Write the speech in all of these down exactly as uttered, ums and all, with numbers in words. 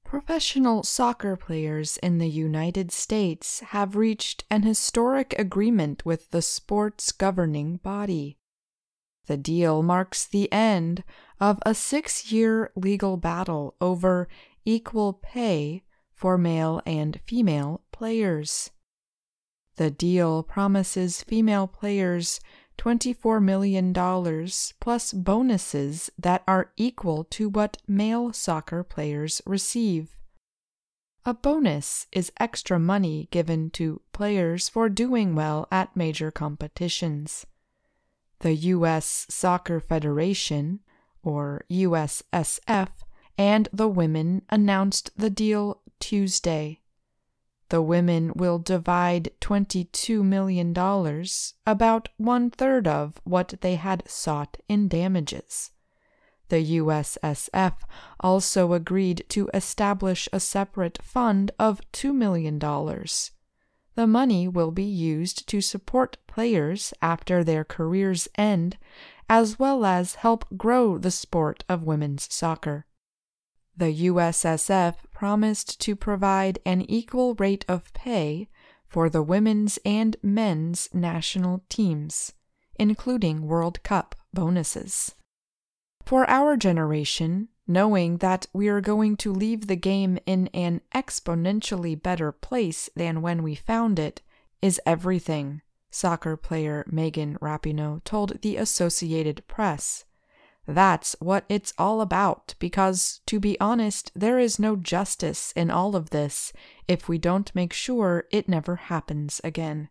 Professional soccer players in the United States have reached an historic agreement with the sport's governing body. The deal marks the end of a six-year legal battle over equal pay for male and female players. The deal promises female players twenty-four million dollars plus bonuses that are equal to what male soccer players receive. A bonus is extra money given to players for doing well at major competitions. The U S Soccer Federation, or U S S F, and the women announced the deal Tuesday. The women will divide twenty-two million dollars, about one-third of what they had sought in damages. The U S S F also agreed to establish a separate fund of two million dollars. The money will be used to support players after their careers end, as well as help grow the sport of women's soccer. The U S S F promised to provide an equal rate of pay for the women's and men's national teams, including World Cup bonuses. For our generation, knowing that we are going to leave the game in an exponentially better place than when we found it is everything, soccer player Megan Rapinoe told the Associated Press. That's what it's all about, because, to be honest, there is no justice in all of this if we don't make sure it never happens again.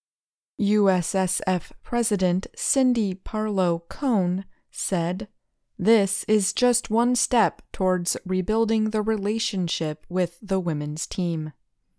U S S F President Cindy Parlow Cone said, "This is just one step towards rebuilding the relationship with the women's team."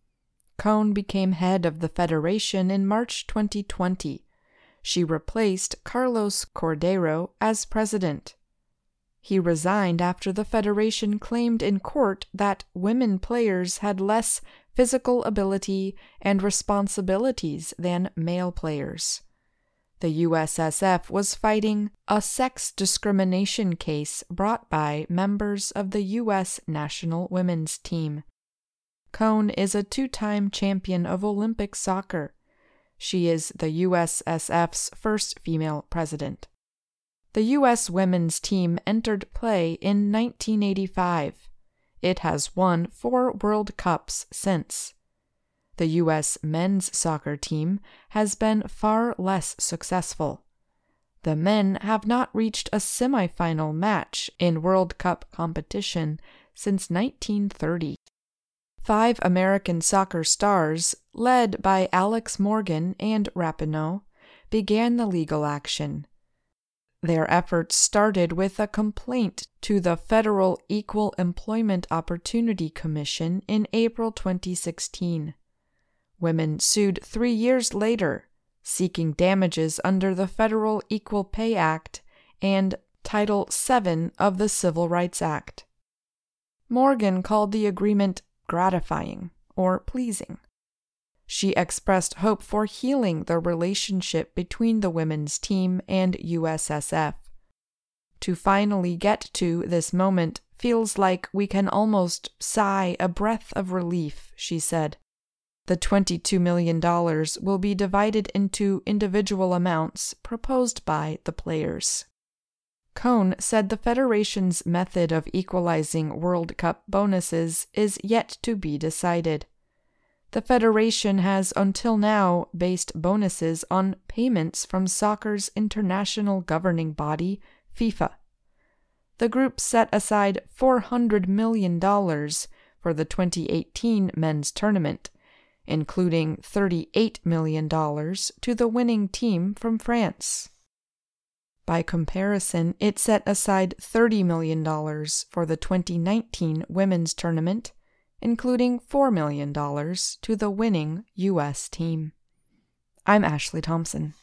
Cone became head of the federation in March twenty twenty. She replaced Carlos Cordero as president. He resigned after the federation claimed in court that women players had less physical ability and responsibilities than male players. The U S S F was fighting a sex discrimination case brought by members of the U S national women's team. Cone is a two-time champion of Olympic soccer. She is the U S S F's first female president. The U S women's team entered play in nineteen eighty-five. It has won four World Cups since. The U S men's soccer team has been far less successful. The men have not reached a semifinal match in World Cup competition since nineteen thirty. Five American soccer stars, led by Alex Morgan and Rapinoe, began the legal action. Their efforts started with a complaint to the Federal Equal Employment Opportunity Commission in April twenty sixteen. Women sued three years later, seeking damages under the Federal Equal Pay Act and Title seven of the Civil Rights Act. Morgan called the agreement gratifying or pleasing. She expressed hope for healing the relationship between the women's team and U S S F. To finally get to this moment feels like we can almost sigh a breath of relief, she said. The twenty-two million dollars will be divided into individual amounts proposed by the players. Cone said the Federation's method of equalizing World Cup bonuses is yet to be decided. The Federation has until now based bonuses on payments from soccer's international governing body, FIFA. The group set aside four hundred million dollars for the twenty eighteen men's tournament, including thirty-eight million dollars to the winning team from France. By comparison, it set aside thirty million dollars for the twenty nineteen women's tournament, including four million dollars to the winning U S team. I'm Ashley Thompson.